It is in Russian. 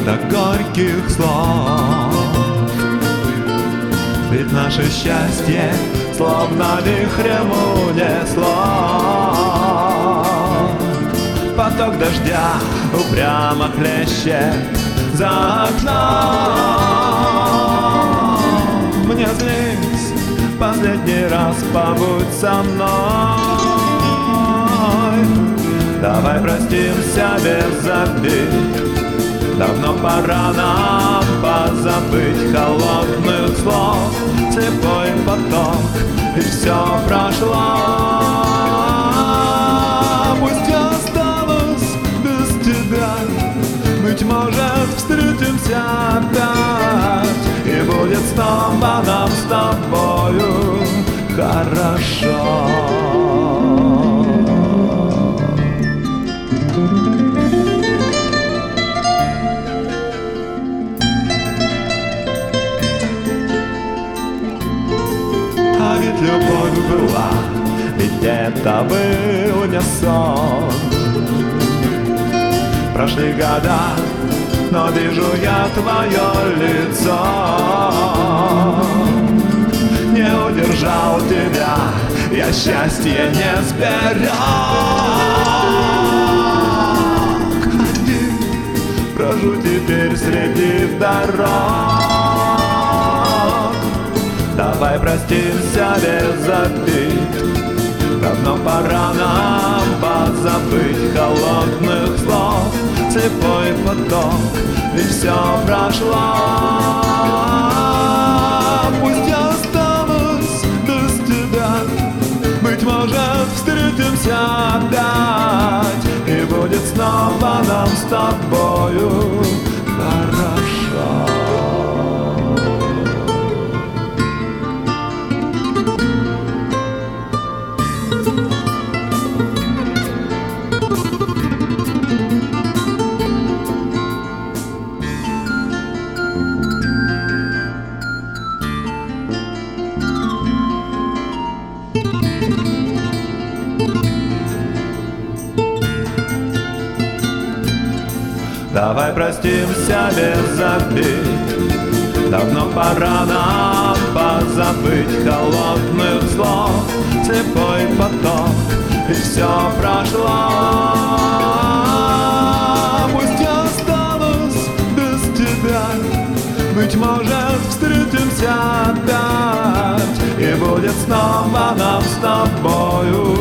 вместо горьких слов. Ведь наше счастье словно вихрем унесло. Поток дождя упрямо хлещет за окном. Мне злись, последний раз побудь со мной. Давай простимся без обид. Давно пора нам позабыть холодных слов. Слепой поток, и все прошло. Пусть я останусь без тебя. Быть может, встретимся опять, и будет снова нам с тобою хорошо. А ведь любовь была, ведь это был не сон. Прошли года, но вижу я твое лицо. Не удержал тебя, я счастье не сберег. Один брожу теперь среди дорог. Давай простимся без обид. Давно пора нам позабыть холодных слов. Слепой поток, и все прошло. Пусть я останусь без тебя. Быть может, встретимся опять, и будет снова нам с тобою хорошо. Давай простимся без обид. Давно пора нам позабыть холодных слов. Слепой поток, и все прошло. Пусть я останусь без тебя. Быть может, встретимся опять, и будет снова нам с тобою